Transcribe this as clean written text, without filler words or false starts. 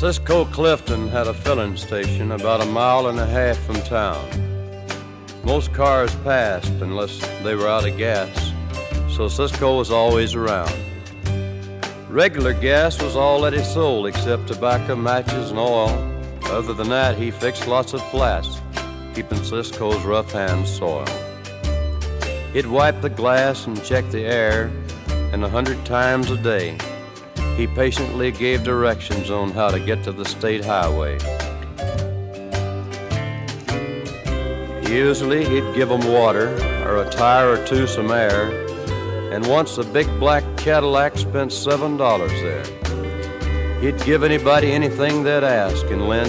Cisco Clifton had a filling station about a mile and a half from town. Most cars passed unless they were out of gas, so Cisco was always around. Regular gas was all that he sold except tobacco, matches, and oil. Other than that, he fixed lots of flats, keeping Cisco's rough hands soiled. He'd wipe the glass and check the air, and 100 times a day, he patiently gave directions on how to get to the state highway. Usually he'd give them water, or a tire or two some air, and once a big black Cadillac spent $7 there. He'd give anybody anything they'd ask and lend